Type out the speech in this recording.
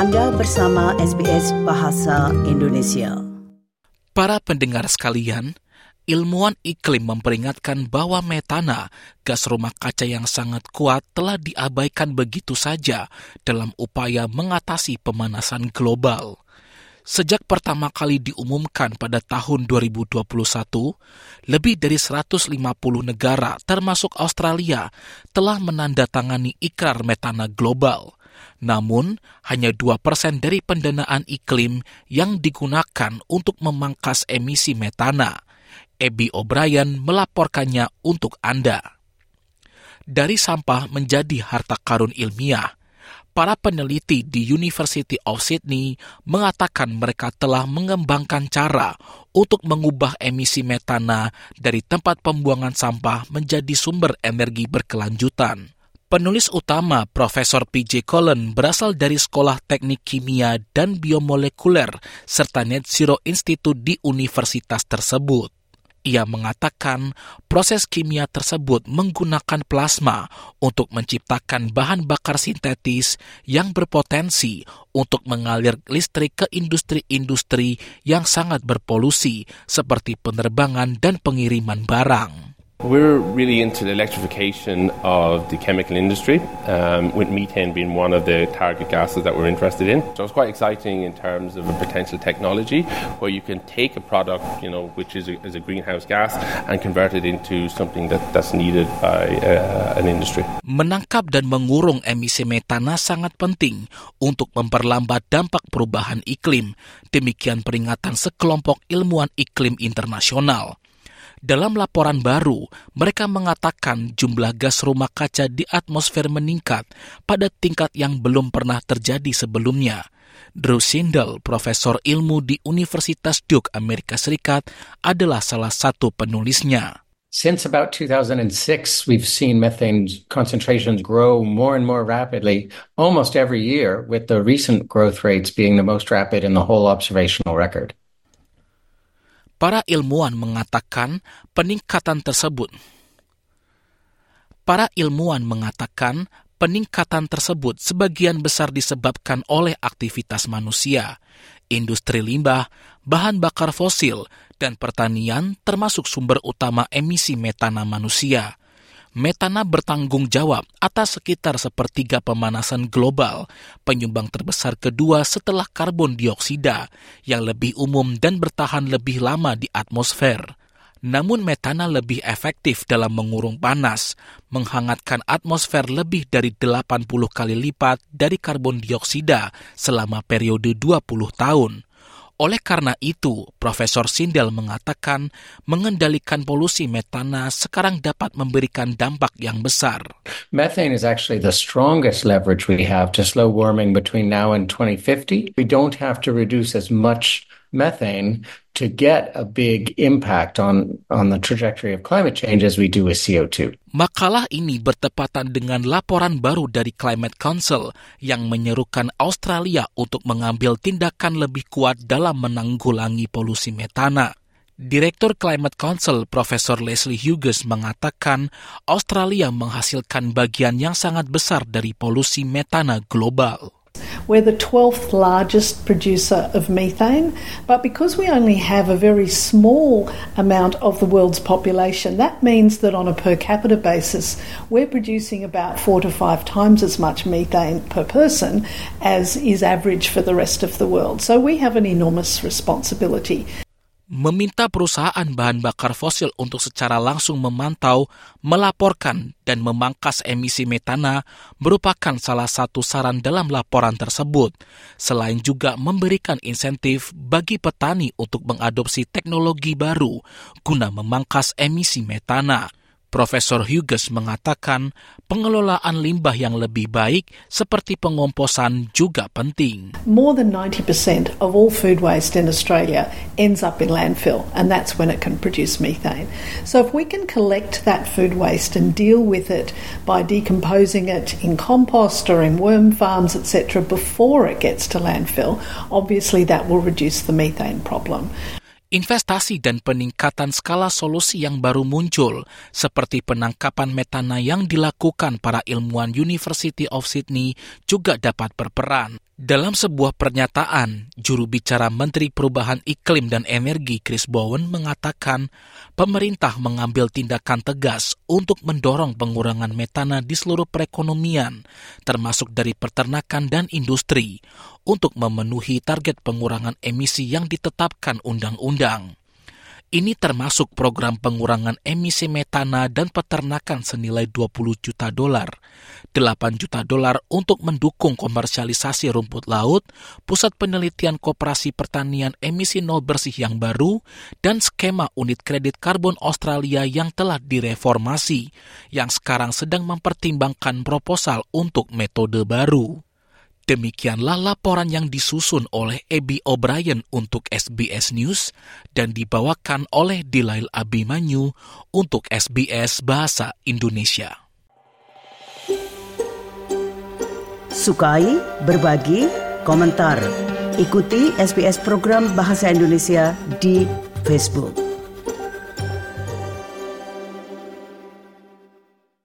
Anda bersama SBS Bahasa Indonesia. Para pendengar sekalian, ilmuwan iklim memperingatkan bahwa metana, gas rumah kaca yang sangat kuat, telah diabaikan begitu saja dalam upaya mengatasi pemanasan global. Sejak pertama kali diumumkan pada tahun 2021, lebih dari 150 negara termasuk Australia telah menandatangani ikrar metana global. Namun, hanya 2% dari pendanaan iklim yang digunakan untuk memangkas emisi metana. Abby O'Brien melaporkannya untuk Anda. Dari sampah menjadi harta karun ilmiah, para peneliti di University of Sydney mengatakan mereka telah mengembangkan cara untuk mengubah emisi metana dari tempat pembuangan sampah menjadi sumber energi berkelanjutan. Penulis utama Profesor P.J. Cullen berasal dari Sekolah Teknik Kimia dan Biomolekuler serta Net Zero Institute di universitas tersebut. Ia mengatakan proses kimia tersebut menggunakan plasma untuk menciptakan bahan bakar sintetis yang berpotensi untuk mengalir listrik ke industri-industri yang sangat berpolusi seperti penerbangan dan pengiriman barang. We're really into the electrification of the chemical industry, with methane being one of the target gases that we're interested in. So it's quite exciting in terms of a potential technology where you can take a product, which is a greenhouse gas, and convert it into something that's needed by an industry. Menangkap dan mengurung emisi metana sangat penting untuk memperlambat dampak perubahan iklim. Demikian peringatan sekelompok ilmuwan iklim internasional. Dalam laporan baru, mereka mengatakan jumlah gas rumah kaca di atmosfer meningkat pada tingkat yang belum pernah terjadi sebelumnya. Drew Sindel, profesor ilmu di Universitas Duke, Amerika Serikat, adalah salah satu penulisnya. Since about 2006, we've seen methane concentrations grow more and more rapidly almost every year, with the recent growth rates being the most rapid in the whole observational record. Para ilmuwan mengatakan peningkatan tersebut sebagian besar disebabkan oleh aktivitas manusia, industri limbah, bahan bakar fosil, dan pertanian termasuk sumber utama emisi metana manusia. Metana bertanggung jawab atas sekitar sepertiga pemanasan global, penyumbang terbesar kedua setelah karbon dioksida, yang lebih umum dan bertahan lebih lama di atmosfer. Namun metana lebih efektif dalam mengurung panas, menghangatkan atmosfer lebih dari 80 kali lipat dari karbon dioksida selama periode 20 tahun. Oleh karena itu, Profesor Sindel mengatakan mengendalikan polusi metana sekarang dapat memberikan dampak yang besar. Methane is actually the strongest leverage we have to slow warming between now and 2050. We don't have to reduce as much methane to get a big impact on the trajectory of climate change as we do with CO2. Makalah ini bertepatan dengan laporan baru dari Climate Council yang menyerukan Australia untuk mengambil tindakan lebih kuat dalam menanggulangi polusi metana. Direktur Climate Council Profesor Leslie Hughes mengatakan Australia menghasilkan bagian yang sangat besar dari polusi metana global. We're the 12th largest producer of methane, but because we only have a very small amount of the world's population, that means that on a per capita basis, we're producing about 4 to 5 times as much methane per person as is average for the rest of the world. So we have an enormous responsibility. Meminta perusahaan bahan bakar fosil untuk secara langsung memantau, melaporkan, dan memangkas emisi metana merupakan salah satu saran dalam laporan tersebut, selain juga memberikan insentif bagi petani untuk mengadopsi teknologi baru guna memangkas emisi metana. Profesor Hughes mengatakan pengelolaan limbah yang lebih baik seperti pengomposan juga penting. More than 90% of all food waste in Australia ends up in landfill, and that's when it can produce methane. So if we can collect that food waste and deal with it by decomposing it in compost or in worm farms, etc., before it gets to landfill, obviously that will reduce the methane problem. Investasi dan peningkatan skala solusi yang baru muncul, seperti penangkapan metana yang dilakukan para ilmuwan University of Sydney, juga dapat berperan. Dalam sebuah pernyataan, juru bicara Menteri Perubahan Iklim dan Energi Chris Bowen mengatakan pemerintah mengambil tindakan tegas untuk mendorong pengurangan metana di seluruh perekonomian, termasuk dari peternakan dan industri, untuk memenuhi target pengurangan emisi yang ditetapkan undang-undang. Ini termasuk program pengurangan emisi metana dan peternakan senilai $20 juta, $8 juta untuk mendukung komersialisasi rumput laut, pusat penelitian koperasi pertanian emisi nol bersih yang baru, dan skema unit kredit karbon Australia yang telah direformasi, yang sekarang sedang mempertimbangkan proposal untuk metode baru. Demikianlah laporan yang disusun oleh Abby O'Brien untuk SBS News dan dibawakan oleh Dilail Abimanyu untuk SBS Bahasa Indonesia. Sukai, berbagi, komentar. Ikuti SBS program Bahasa Indonesia di Facebook.